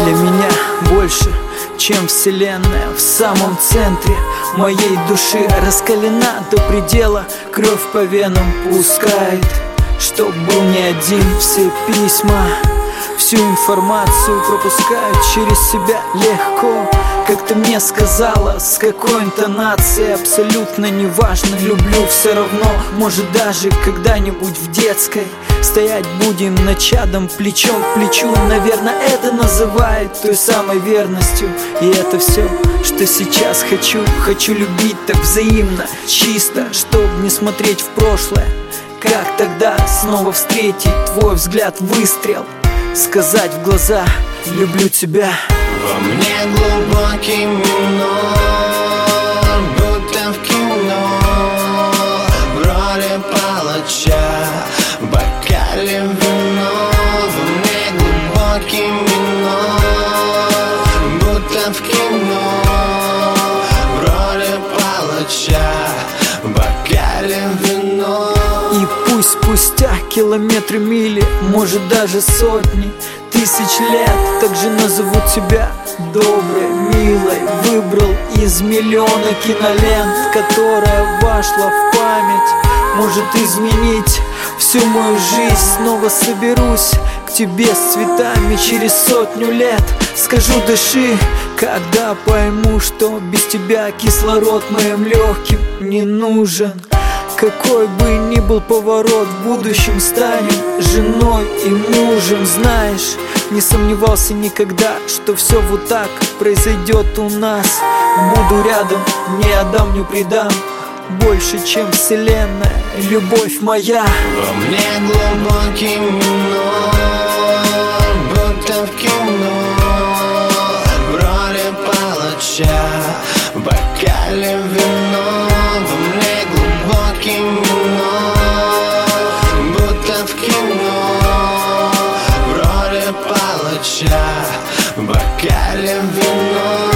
для меня больше, чем вселенная. В самом центре моей души раскалена до предела, кровь по венам пускает, чтоб был не один. Все письма, всю информацию пропускают через себя легко. Как ты мне сказала, с какой интонацией, абсолютно неважно. Люблю все равно, может даже когда-нибудь в детской стоять будем над чадом плечом к плечу. Наверное, это называют той самой верностью. И это все, что сейчас хочу. Хочу любить так взаимно, чисто, чтоб не смотреть в прошлое. Как тогда снова встретить твой взгляд, выстрел, сказать в глаза: люблю тебя. Во мне глубокий минор, будто в кино, в роли палача, в бокале вино. Во мне глубокий минор, будто в кино, в роли палача, в бокале вино. И пусть спустя километры, мили, может даже сотни тысяч лет, также назову тебя доброй, милой. Выбрал из миллиона кинолент, которая вошла в память, может изменить всю мою жизнь. Снова соберусь к тебе с цветами через 100 лет. Скажу: дыши, когда пойму, что без тебя кислород моим легким не нужен. Какой бы ни был поворот, в будущем станем женой и мужем. Знаешь, не сомневался никогда, что все вот так произойдет у нас. Буду рядом, не отдам, не предам, больше, чем вселенная, любовь моя. Во мне глубокий минор, будто в кино, в роли палача, в бокале вино. Во мне глубокий минор, будто в кино, в роли палача, в бокале вино.